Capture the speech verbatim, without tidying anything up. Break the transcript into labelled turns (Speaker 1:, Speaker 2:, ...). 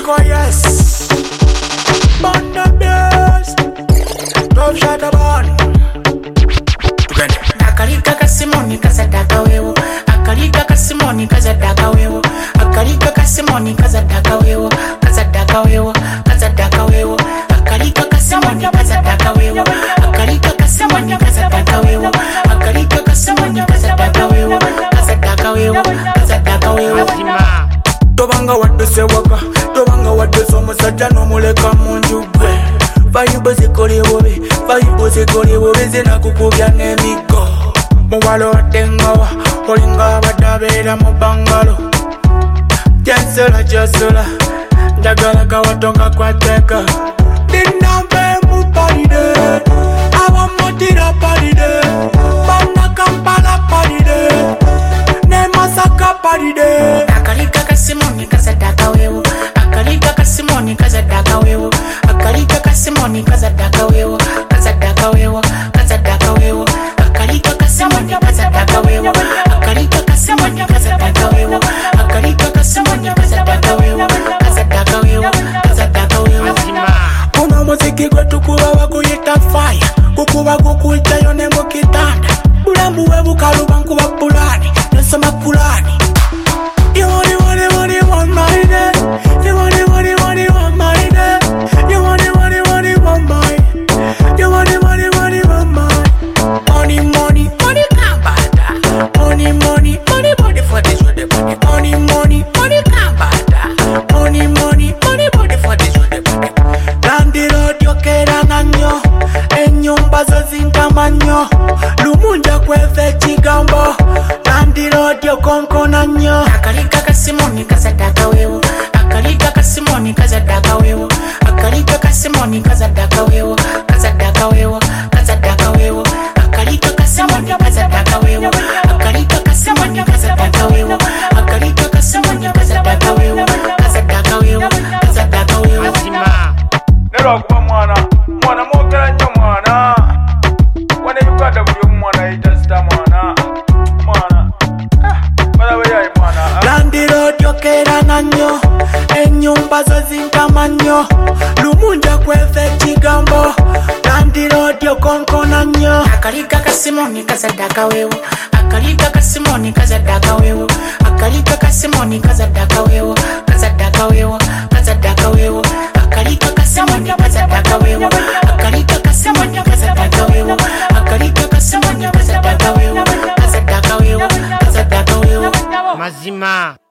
Speaker 1: Rico, yes. Bond the best. Top shot the bond.
Speaker 2: Akalika kasimoni kazadaka wewo. Akalika kasimoni kazadaka wewo. Akalika kasimoni kazadaka wewo. Kazadaka wewo. Kazadaka wewo. Akalika kasimoni kazadaka wewo. Akalika kasimoni kazadaka wewo. Akalika kasimoni kazadaka wewo. Kazadaka wewo. Kazadaka wewo.
Speaker 1: Tobanga wadde sewaka, tobanga wadde somusajja n'omuleka mu nju gwe. Vayibo zikole bobe, vayibo zikole bobe zinakukubya n'emiggo. Muwalo tengawa, olinga abadde abeera mu bangalo. Jensula josula, njagala kawato nga kwateka. Dinambe mu palide, abamutira palide, bana Kampala palide, ne Masaka palide.
Speaker 2: Akalika kasimoni kazadaka wewo. Akalika kasimoni kazadaka wewo. Akalika kasimoni kazadaka wewo. Kazadaka wewo. Kazadaka wewo. Akalika kasimoni kazadaka wewo. Akalika kasimoni kazadaka wewo. Akalika kasimoni kazadaka wewo. Kazadaka wewo. Kazadaka wewo.
Speaker 1: Kuno muziki gwe tukuba baguyita fire. Kukuba gukujjayo ne mu kitanda. Bulamu bwe bukaluba nkuba pulani. Nosoma kulani. You want it, want it, want it, want my day. You want it, want it, want it, want my day. You want it, want it, want it, want my. You want it, want it, want it, want my. Money, money, money, can't buy that. Money, money, money, money for this with the money. Money, money, money, can't buy that. Money, money, money, money for this with the money. Landiro diokera nanyo, enyumba zo zintamanyo. Lumunja kweve chigambo. Landiro diokonko nanyo.
Speaker 2: Akalika kasimoni kazadaka wewo. Akalika kasimoni kazadaka wewo. Akalika kasimoni kazadaka wewo. Kazadaka wewo. Kazadaka wewo. Akalika kasimoni kazadaka wewo. Akalika kasimoni kazadaka wewo. Akalika kasimoni kazadaka wewo. Kazadaka wewo. Kazadaka wewo.
Speaker 1: Nero kuba mwana, mwana mwogera nnyo mwana. Wane Uganda buli mwana yitasta mwana. Mwana. Balawe yayi mwana. Landiro diokera nanyo, enyumba zo zintamanyo. Lumunja kweve chigambo. Landiro diokonko nanyo.
Speaker 2: Akalika kasimoni kazadaka wewo. Akalika kasimoni kazadaka wewo. Akalika kasimoni kazadaka wewo. Kazadaka wewo. Kazadaka wewo. Akalika kasimoni kazadaka wewo. Akalika kasimoni kazadaka wewo. Akalika kasimoni kazadaka wewo. Kazadaka wewo. Kazadaka wewo.
Speaker 3: Mazima.